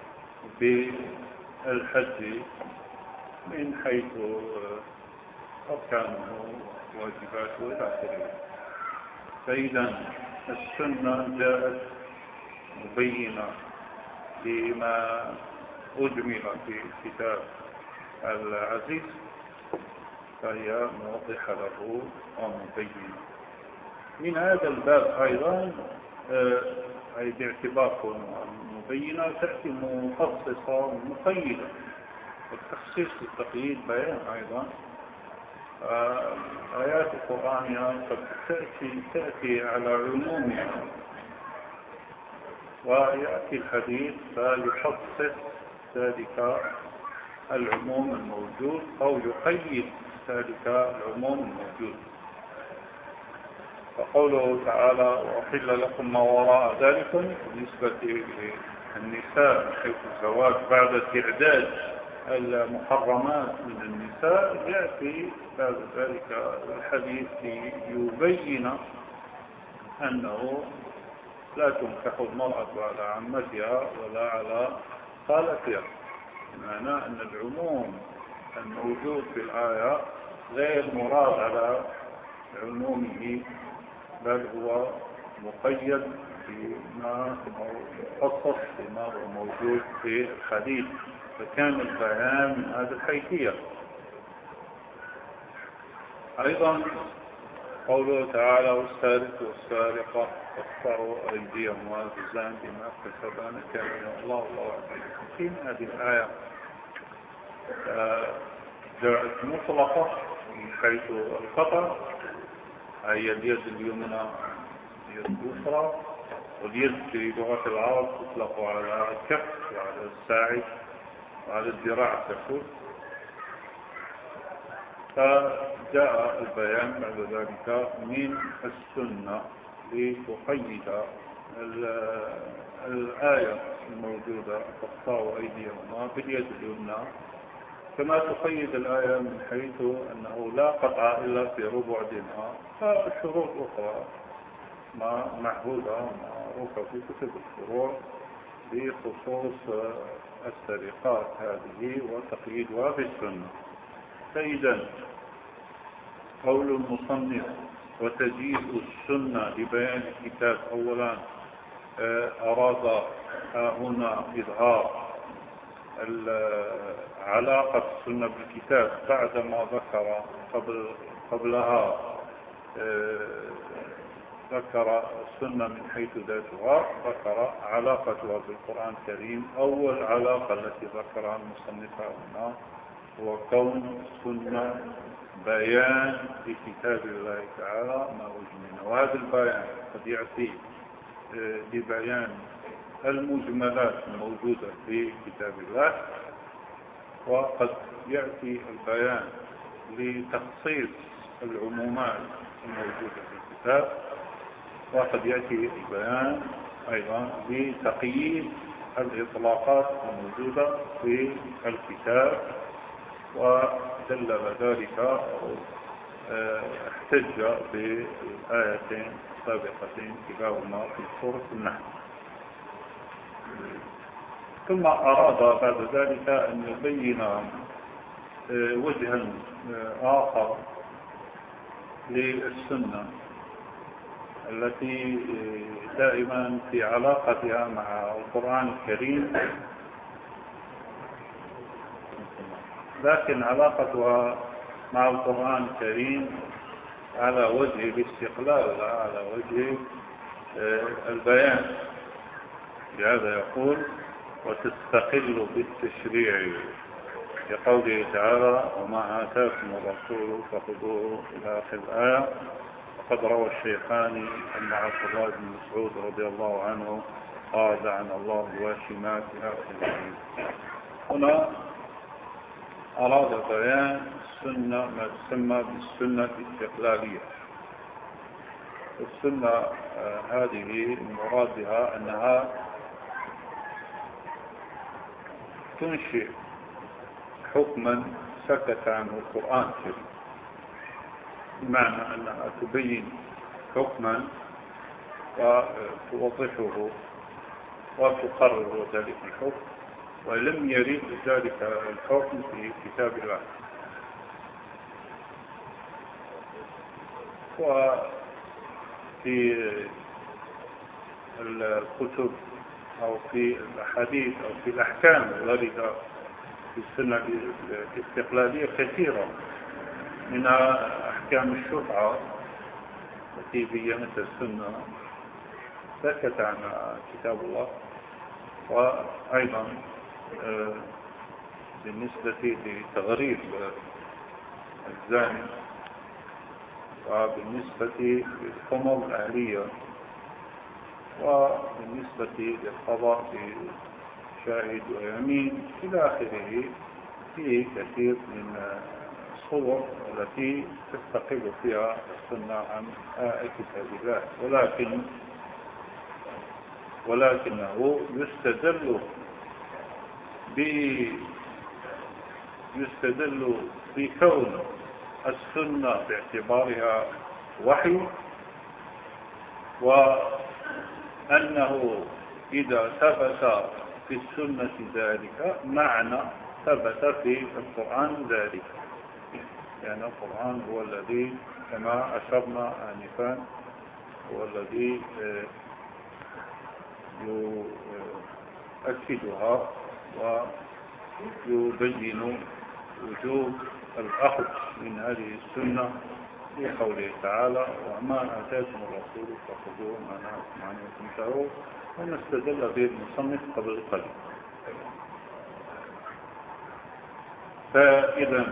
بالحج من حيث أركانه وواجباته إلى آخره. فإذا السنة جاءت مبينة لما أجمل في الكتاب العزيز، فهي موضحة له ومبينة. من هذا الباب أيضا أي باعتبار مبينة تأتي مخصصة ومقيدة. التخصيص والتقييد بيان أيضا. آيات القرآن قد تأتي على عمومها، ويأتي الحديث فيخصص ذلك العموم الموجود أو يقيد ذلك العموم الموجود. فقوله تعالى: وأحل لكم ما وراء ذلك بالنسبة للنساء حيث الزواج بعد تعداد المحرمات من النساء، يأتي بعد ذلك الحديث يبين أنه لا تنكح المرأة على عمتها ولا على خالتها، بمعنى أن العموم الموجود في الآية غير مراد على عمومه، بل هو مقيد بما مخصص بما هو موجود في الحديث، فكان البيان من هذه الحيثية. أيضا قوله تعالى: والسارق والسارقة فاقطعوا أيديهما جزاء بما كسبا نكالا من الله والله عزيز حكيم. هذه الآية جاءت مطلقة من حيث القطع، أي اليد اليمنى اليد اليسرى، واليد في لغة العرب تطلق على الكف وعلى الساعد وعلى الذراع تكون. فجاء البيان بعد ذلك من السنة لتقيد الآية الموجودة تقطع أيديهما باليد اليمنى، كما تقيد الآية من حيث أنه لا قطع إلا في ربع دينار. فالشروط أخرى معهودة معروفة في كتب الفروع بخصوص السرقات هذه وتقييدها بالسنة. فإذا قول المصنف وتجيء السنة لبيان الكتاب، أولا أراد هنا إظهار علاقة السنة بالكتاب بعدما ذكر قبلها ذكر السنة من حيث ذاتها، ذكر علاقتها بالقرآن الكريم. أول علاقة التي ذكرها المصنف هنا هو كون السنة بيان لكتاب الله تعالى ما أجمل، وهذا البيان قد يأتي لبيان المجملات الموجودة في كتاب الله، وقد يأتي البيان لتخصيص العمومات الموجودة في الكتاب، وقد يأتي البيان أيضا لتقييد الإطلاقات الموجودة في الكتاب. ودلل ذلك احتج بآيتين سابقتين كلاهما في سورة النحل. ثم أراد بعد ذلك أن يبين وجها آخر للسنة التي دائما في علاقتها مع القرآن الكريم، لكن علاقتها مع القرآن الكريم على وجه الاستقلال لا على وجه البيان. لهذا يقول وتستقل بالتشريع، لقوله تعالى وما آتاكم الرسول فخذوه إلى آخر الآية. وقد روى الشيخان أن عبد الله بن مسعود رضي الله عنه قال لعن الله الواشمات إلى آخر الآية. هنا أراد بيان السنة ما تسمى بالسنة الاستقلالية. السنة هذه المراد بها أنها تنشئ حكما سكت عنه القرآن الكريم، بمعنى أنها تبين حكما وتوضحه وتقرر ذلك الحكم، ولم يرد ذلك الحكم في كتاب الله. وفي الكتب أو في الأحاديث أو في الأحكام الواردة في السنة الاستقلالية كثيرة، من أحكام الشفعة التي بينت السنة سكت عنها كتاب الله. وأيضا بالنسبة لتغريب الزاني، وبالنسبة للخمر الأهلية، وبالنسبة للقضاء بشاهد ويمين إلى آخره، فيه كثير من الصور التي تستقل فيها السنة عن كتاب الله. ولكنه يستدل بكون السنة باعتبارها وحي، وأنه إذا ثبت في السنة ذلك معنى ثبت في القرآن ذلك. يعني القرآن هو الذي كما أشرنا آنفا هو الذي يؤكدها ويبين وجوب الأخذ من هذه السنة لقوله تعالى وما آتاكم الرسول فخذوه ما نهاكم عنه فانتهوا، ونستدل به المصنف قبل قليل. فإذا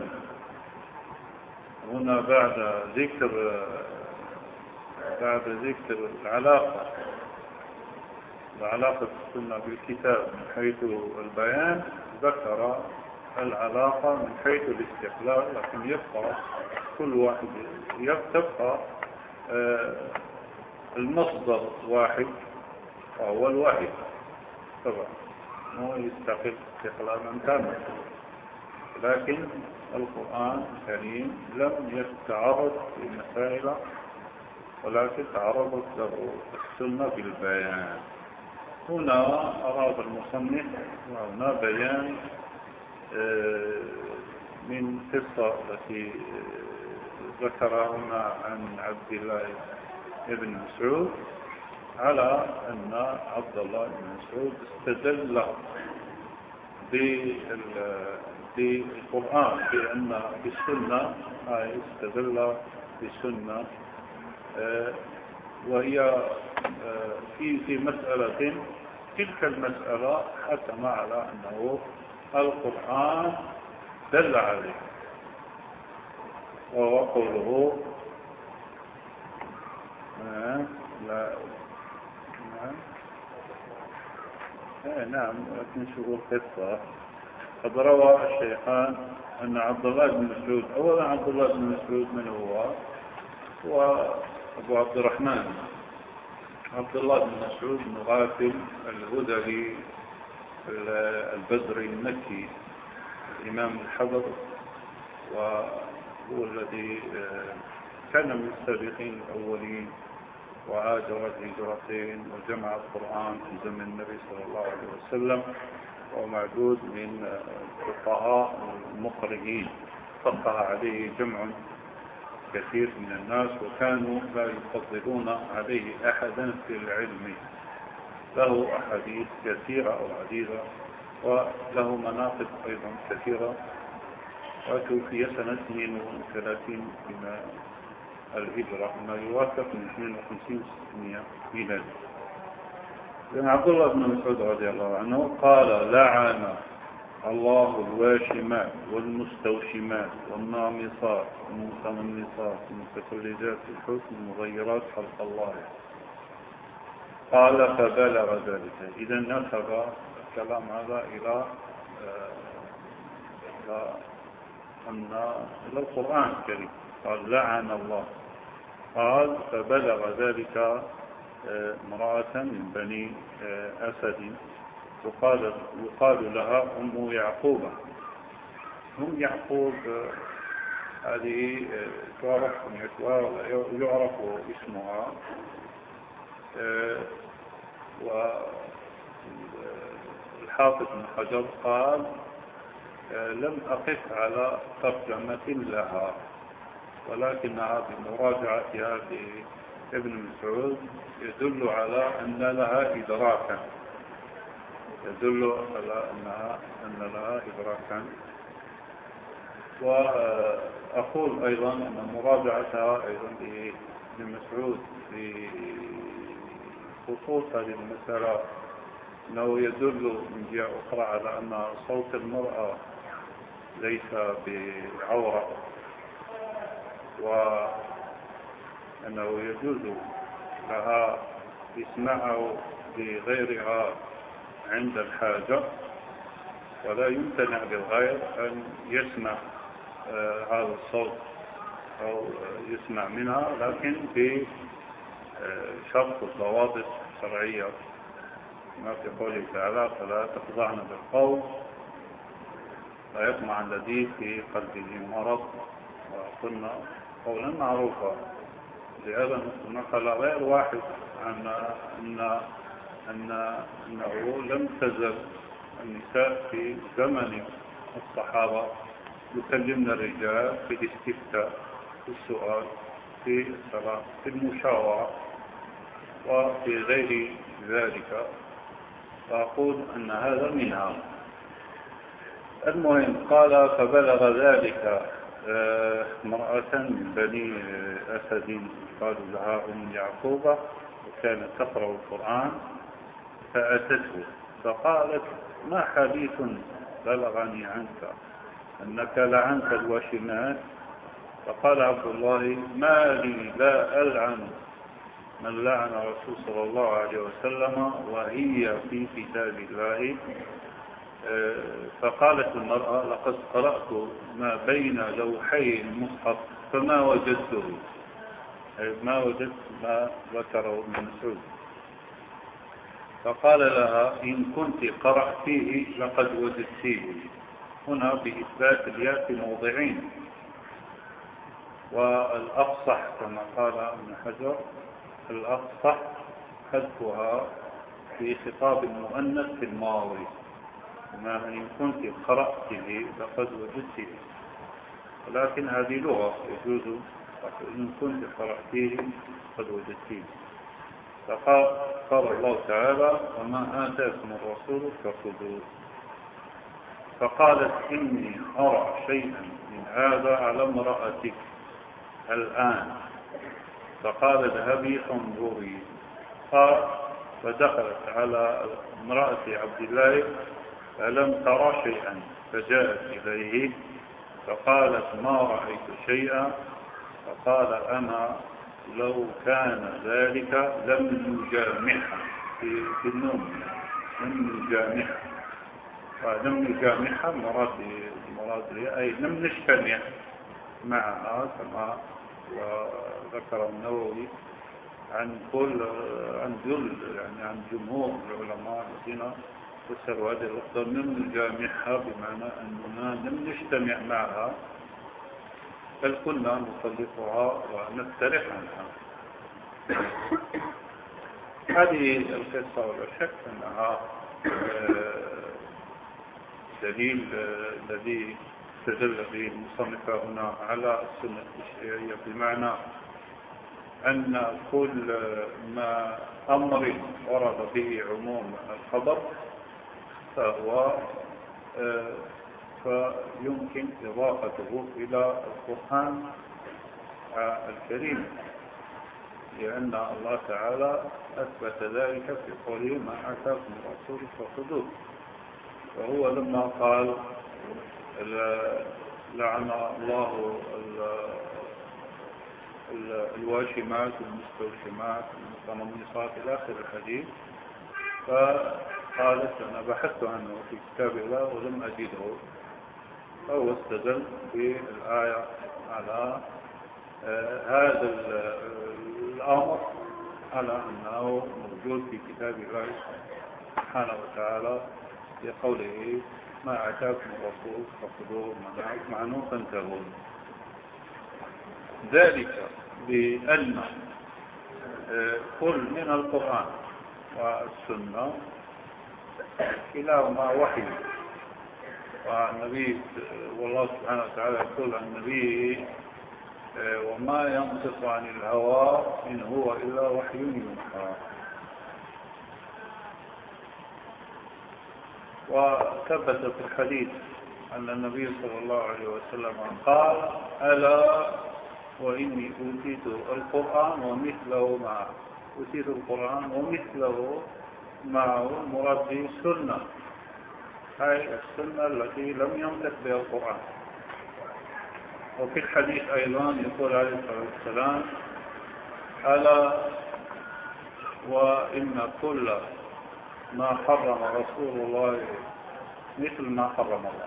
هنا بعد ذكر العلاقة علاقة السنة بالكتاب من حيث البيان، ذكر العلاقة من حيث الاستقلال، لكن يبقى كل واحد تبقى المصدر واحد وهو الوحي طبعا، مو يستقل استقلالا تاما. لكن القرآن الكريم لم يتعرض لمسائل، ولكن تعرضت له السنة بالبيان. هنا أراد المصنف هنا بيان من قصة التي ذكرها هنا عن عبد الله بن مسعود، على أن عبد الله بن مسعود استدل بالقرآن بأن بالسنة، استدل بالسنة، وهي في مسألة، تلك المسألة حكم على أنه القرآن دل عليه، وهو قوله نعم لكن شو القصة. قد روى الشيخان أن عبد الله بن مسعود، أولا عبد الله بن مسعود من هو أبو عبد الرحمن عبد الله بن مسعود بن غافل الهذلي البدري المكي الإمام الحبر، وهو الذي كان من السابقين الأولين، وهاجر الهجرتين وجمع القرآن في زمن النبي صلى الله عليه وسلم، ومعدود من الفقهاء المقرئين، فقه عليه جمع كثير من الناس، وكانوا لا يفضلون عليه أحدا في العلم. له أحاديث كثيرة أو عديدة، وله مناقب أيضا كثيرة. وتوفي سنة 32 من الهجرة، ما يوافق من 52 600 ميلادي. لأن عبد الله بن مسعود رضي الله عنه قال: لعن الله الواشمات والمستوشمات والنامصات والمتنمصات والمتفلجات في الحسن المغيرات خلق الله. قال: فبلغ ذلك. إذا نسب الكلام هذا إلى القرآن الكريم. قال: لعن الله. قال: فبلغ ذلك امرأة من بني أسد، يقال لها أم يعقوب. أم يعقوب هذه يعرف اسمها، والحافظ بن حجر قال: لم أقف على ترجمة لها، ولكنها بمراجعتها لابن مسعود يدل على أن لها إدراكا، يدل على أن لها إدراكا. وأقول أيضا أن مراجعتها أيضا لابن مسعود في خصوص هذه المسألة أنه يدل من جهة أخرى على أن صوت المرأة ليس بعورة، وأنه يجوز لها إسماعه لغيرها عند الحاجة، ولا يمتنع للغير أن يسمع هذا الصوت أو يسمع منها، لكن بشرط الضوابط الشرعية، ما في قوله تعالى: فلا تخضعن بالقول لا يطمع الذي في قلبه مرض وقلنا قولا معروفا. لهذا نقل غير واحد أنه لم تزل النساء في زمن الصحابة يكلمن الرجال في الاستفتاء، في السؤال، في الصلاة، في المشاورة، وفي غير ذلك. فأقول أن هذا منها. المهم قال: فبلغ ذلك امرأة من بني أسد، قالوا لها أم يعقوب، وكانت تقرأ القرآن، فأتته فقالت: ما حديث بلغني عنك أنك لعنت الواشمات؟ فقال عبد الله: ما لي لا ألعن من لعن الرسول صلى الله عليه وسلم وهي في كتاب الله. فقالت المرأة: لقد قرأت ما بين لوحي المصحف فما وجدته، ما وجدت ما ذكره ابن مسعود. فقال لها: إن كنت قرأتيه لقد وجدتيه. هنا بإثبات الياء في موضعين، والأفصح كما قال ابن حجر الأفصح حذفها في خطاب المؤنث في الماضي، ما إن كنت قرأته لقد وجدته، ولكن هذه لغة يجوز إن كنت قرأتيه قد وجدتيه. فقال الله تعالى: وما آتاكم الرسول فخذوه. فقالت: إني أرى شيئا من هذا على امرأتك الآن. فقال: اذهبي فانظري. فدخلت على امرأة عبد الله فلم ترى شيئا، فجاءت إليه فقالت: ما رأيت شيئا. فقال: أنا لو كان ذلك لم نجامحها في النوم، لم نجامحها. لم نجامحها مراد أي لم نجتمع معها، كما ذكر النووي عن عن جمهور العلماء الذين فسروا هذه اللفظة: لم نجامحها بمعنى أننا لم نجتمع معها، بل كنا نطلقها ونفترح عنها. هذه القصة ولا شك أنها دليل الذي استدل به المصنف هنا على السنة التشريعية، بمعنى أن كل ما أمر ورد به عموم الخبر فيمكن إضافته إلى القرآن الكريم، لأن الله تعالى أثبت ذلك في قوله: ما آتاكم الرسول فخذوه. وهو لما قال: لعن الله الواشمات والمستوشمات والمتنمصات إلى آخر الحديث، فقالت: أنا بحثت عنه في كتاب الله ولم أجده. فهو استدل بالآية على هذا الأمر على أنه موجود في كتاب الله سبحانه وتعالى، لقوله: ما آتاكم الرسول فخذوه عنه فانتهوا. ذلك بأن كل من القرآن والسنة كلاهما وحي، والنبي والله سبحانه وتعالى يقول عن النبي: وما ينطق عن الهوى إن هو إلا وحي يوحى. وثبت في الحديث أن النبي صلى الله عليه وسلم قال: ألا وإني أوتيت القرآن ومثله معه. أوتيت القرآن ومثله معه، مراد به السنة، هاي السنة التي لم ينطق بها القرآن. وفي الحديث أيضا يقول عليه الصلاة والسلام: ألا وإن كل ما حرم رسول الله مثل ما حرم الله.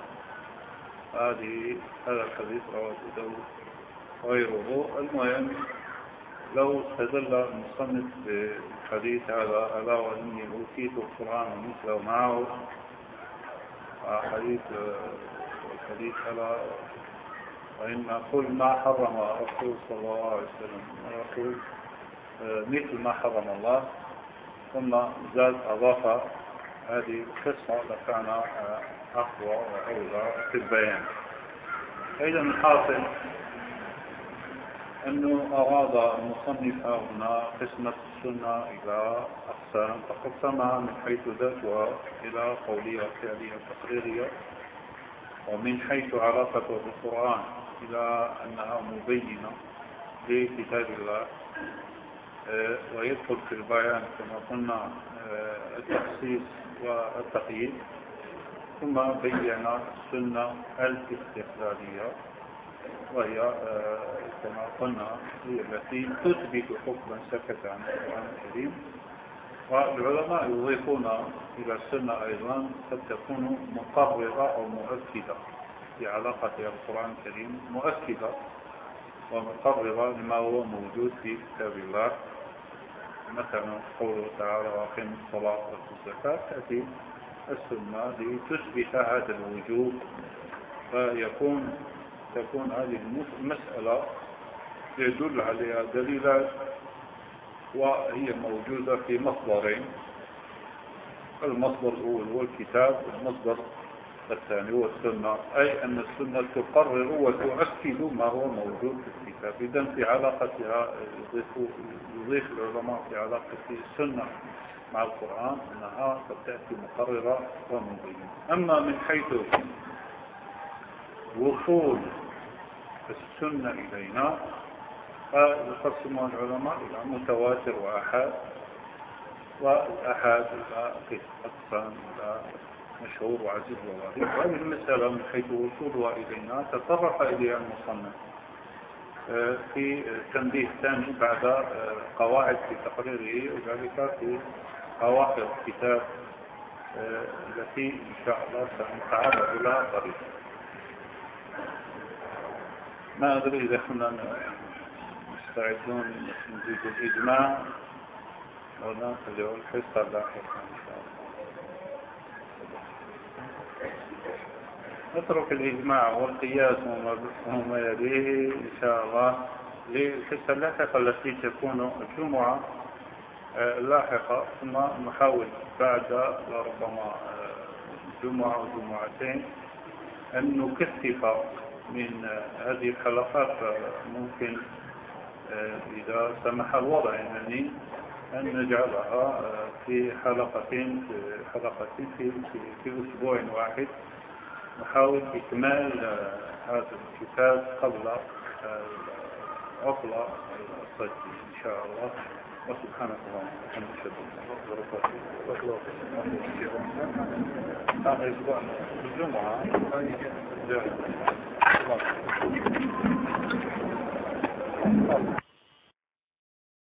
هذا الحديث رواه أبو داود وغيره. المهم، لو استدل المصنف بالحديث هذا: ألا وإني أوتيت القرآن ومثله معه، الحديث ألا وإن كل ما حرم الرسول صلى الله عليه وسلم الرسول مثل ما حرم الله، ثم زاد أضاف هذه القصة لكان أقوى وأولى في البيان. إذا الحاصل أنه أراد المصنف هنا قسمة السنة إلى أقسام، فقسمها من حيث ذاتها إلى قولية فعلية تقريرية، ومن حيث علاقته بالقرآن إلى أنها مبينة لكتاب الله. ويدخل في البيان كما قلنا التخصيص والتقييد. ثم بين السنة الاستقلالية، وهي كما قلنا هي التي تثبت حكما سكت عن القرآن الكريم. والعلماء يضيفون إلى السنة أيضا قد تكون مقررة أو مؤكدة في علاقتها بالقرآن الكريم، مؤكدة ومقررة لما هو موجود في كتاب الله، مثلا قوله تعالى وأقيموا الصلاة وآتوا الزكاة، تأتي السنة لتثبت هذا الوجوب، تكون هذه المسألة يدل عليها دليلات وهي موجودة في مصدرين، المصدر الأول هو الكتاب، والمصدر الثاني هو السنة، أي أن السنة تقرر وتؤكد ما هو موجود في الكتاب. إذن في علاقتها يضيف العلماء في علاقة السنة مع القرآن أنها قد تأتي مقررة ومبينة. أما من حيث وصول السنة إلينا فيقسمها العلماء إلى متواتر وآحاد، والآحاد إلى أقسام إلى مشهور وعزيز وغريب. وهذه المسألة من حيث وصولها إلينا تطرق إليها المصنف في تنبيه ثاني بعد قواعد في تقريره، وذلك في أواخر الكتاب التي إن شاء الله سنتعرض إلى قريبا. ما أدري إذا كنا مستعدون نزيد الإجماع ولا نخليه الحصة لاحقا إن شاء الله. نترك الإجماع والقياس وما يليه إن شاء الله للحصة اللاحقة التي تكون الجمعة لاحقة، ثم نحاول بعد ربما جمعة أو جمعتين أن نكثف من هذه الحلقات، ممكن إذا سمح الوضع يعني أن نجعلها في حلقتين في أسبوع واحد، نحاول إكمال هذا الكتاب قبل عطلة الصيف إن شاء الله. وسبحانك اللهم وبحمدك أشهد أن لا إله إلا أنت. الجمعة